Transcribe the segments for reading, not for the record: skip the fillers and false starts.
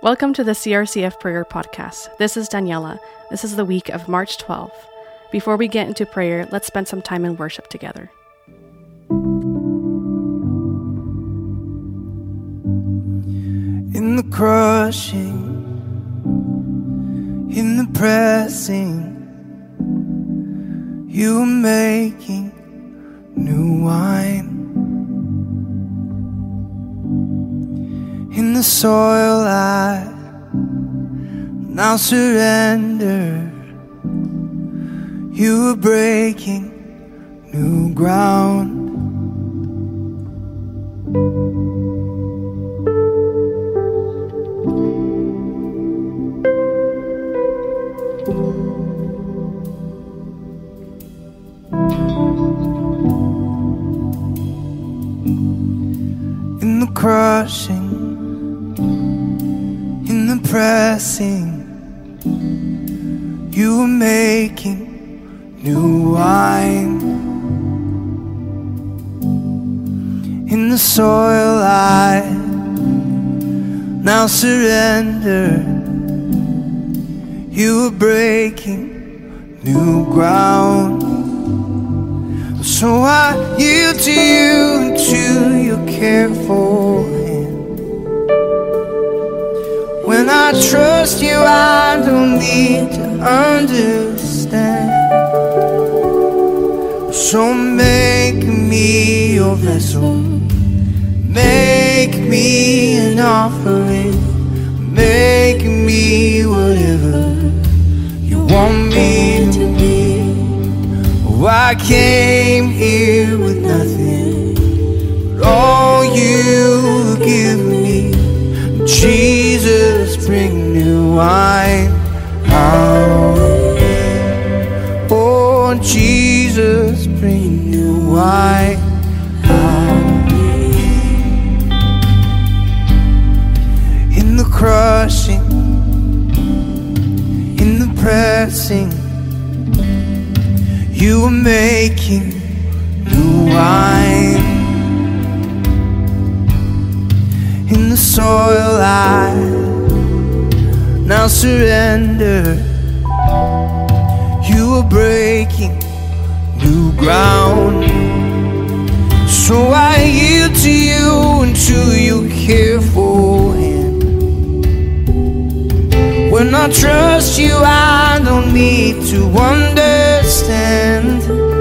Welcome to the CRCF Prayer Podcast. This is Daniela. This is the week of March 12th. Before we get into prayer, let's spend some time in worship together. In the crushing, in the pressing, you are making new wine. In the soil I now surrender, you are breaking new ground. In the crushing, in the pressing, you are making new wine. In the soil I now surrender, you are breaking new ground. So I yield to you and to your careful hand. When I trust you, I don't need to understand. So make me your vessel, make me an offering, make me whatever you want me to be. Oh, I came here with nothing, but all you give me. Jesus, bring new wine out. Oh, Jesus, bring new wine out. In the crushing, in the pressing, you are making new wine. In the soil I now surrender, you are breaking new ground. So I yield to you and to your careful hand. When I trust you, I don't need to understand.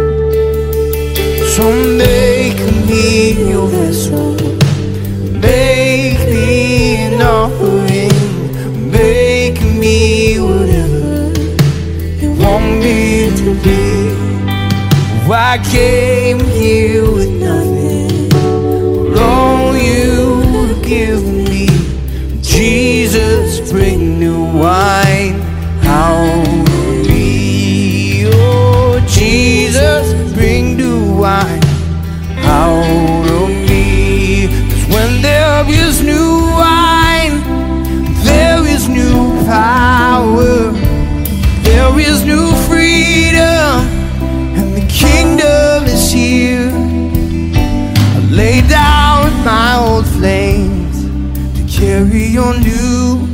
So make me your vessel, make me an offering, make me whatever you want me to be. Oh, I came here with nothing, but all you give me. Jesus, bring new wine out of me. Oh, Jesus, bring new wine out of me. 'Cause when there is new wine, there is new power, there is new freedom, and the kingdom is here. I lay down my old flames to carry your new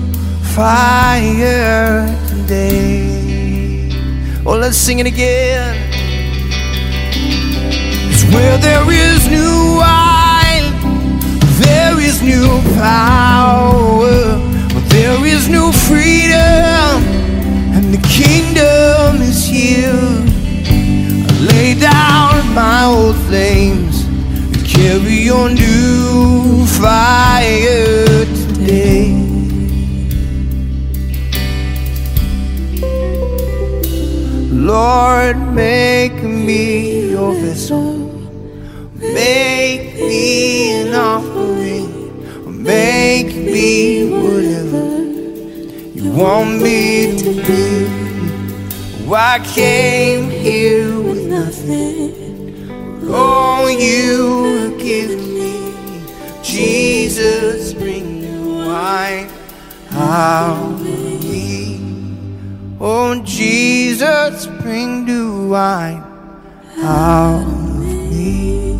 fire today. Oh, let's sing it again. It's where there is new wine, there is new power, there is new freedom, and the kingdom is here. I lay down my old flames and carry your new fire today. Lord, make me your vessel, make me an offering, make me whatever you want me to be. Oh, I came here with nothing, but all you give me. Jesus, bring new wine out of me. Oh, Jesus, bring new wine out of me.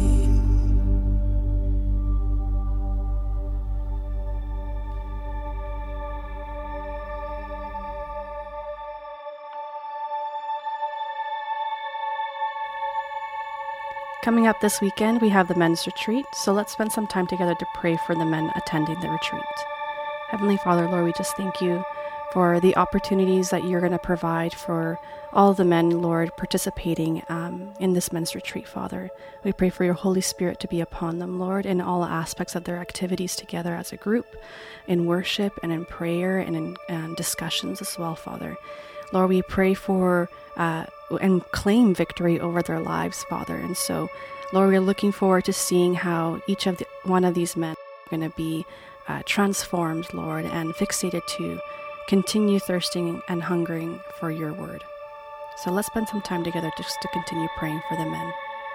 Coming up this weekend, we have the men's retreat, so let's spend some time together to pray for the men attending the retreat. Heavenly Father, Lord, we just thank you for the opportunities that you're going to provide for all the men, Lord, participating in this men's retreat, Father. We pray for your Holy Spirit to be upon them, Lord, in all aspects of their activities together as a group, in worship and in prayer and in discussions as well, Father. Lord, we pray for and claim victory over their lives, Father. And so, Lord, we're looking forward to seeing how each of one of these men are going to be transformed, Lord, and fixated to continue thirsting and hungering for your word. So let's spend some time together just to continue praying for the men.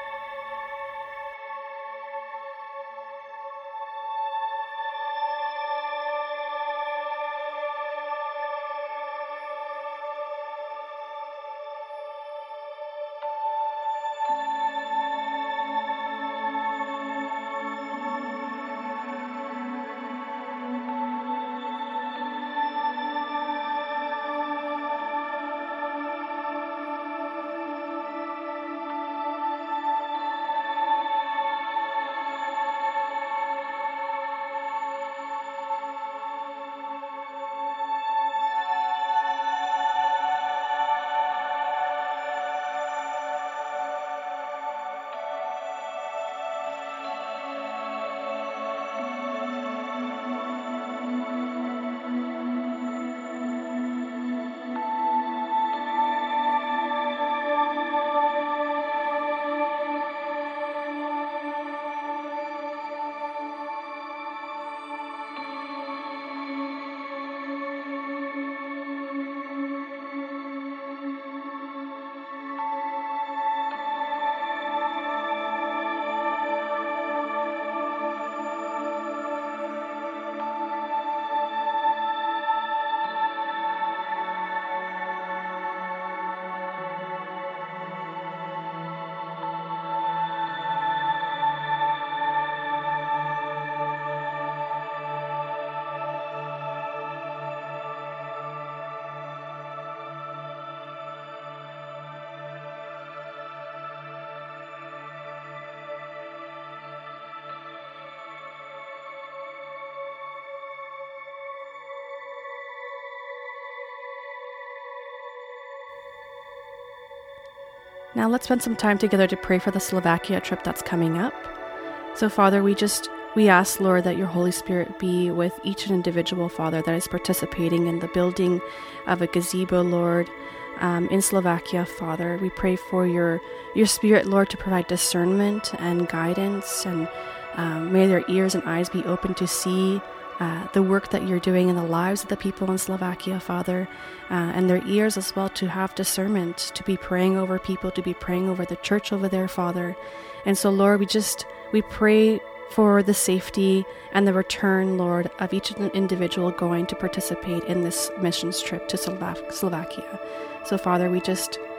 Now let's spend some time together to pray for the Slovakia trip that's coming up. So Father, we ask, Lord, that your Holy Spirit be with each and individual, Father, that is participating in the building of a gazebo, Lord, in Slovakia, Father. We pray for your Spirit, Lord, to provide discernment and guidance, and may their ears and eyes be open to see the work that you're doing in the lives of the people in Slovakia, Father, and their ears as well to have discernment, to be praying over people, to be praying over the church over there, Father. And so, Lord, we pray for the safety and the return, Lord, of each individual going to participate in this missions trip to Slovakia. So, Father, we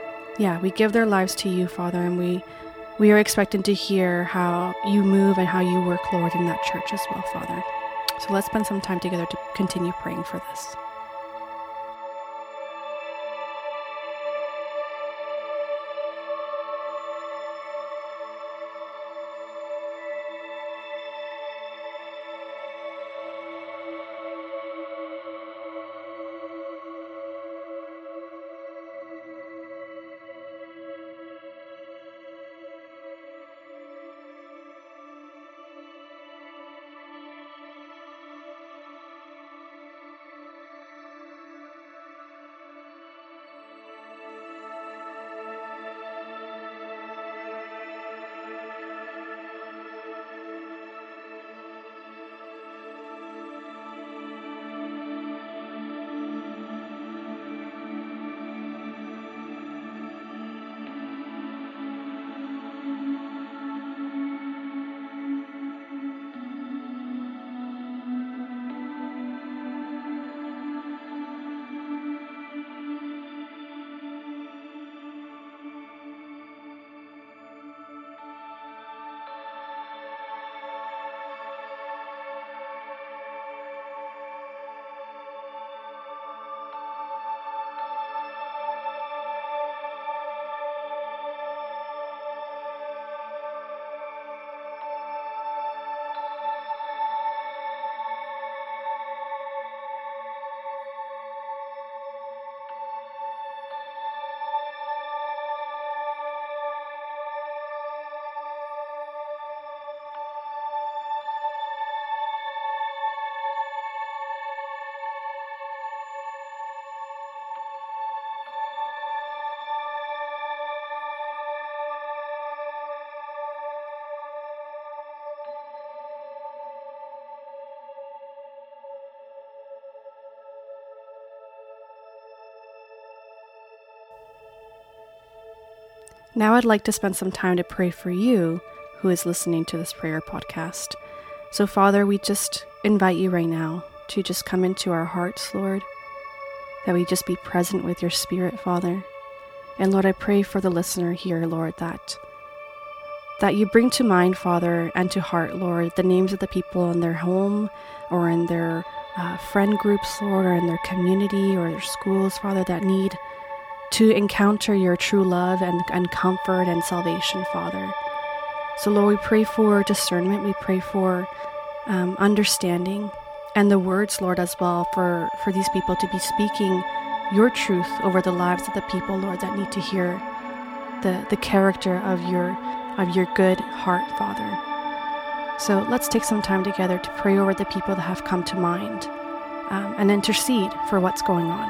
give their lives to you, Father, and we are expecting to hear how you move and how you work, Lord, in that church as well, Father. So let's spend some time together to continue praying for this. Now I'd like to spend some time to pray for you who is listening to this prayer podcast. So Father, we just invite you right now to just come into our hearts, Lord, that we just be present with your Spirit, Father. And Lord, I pray for the listener here, Lord, that you bring to mind, Father, and to heart, Lord, the names of the people in their home or in their friend groups, Lord, or in their community or their schools, Father, that need to encounter your true love and comfort and salvation, Father. So, Lord, we pray for discernment. We pray for understanding and the words, Lord, as well, for these people to be speaking your truth over the lives of the people, Lord, that need to hear the character of your good heart, Father. So let's take some time together to pray over the people that have come to mind and intercede for what's going on.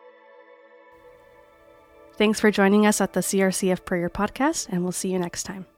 Thanks for joining us at the CRCF Prayer Podcast, and we'll see you next time.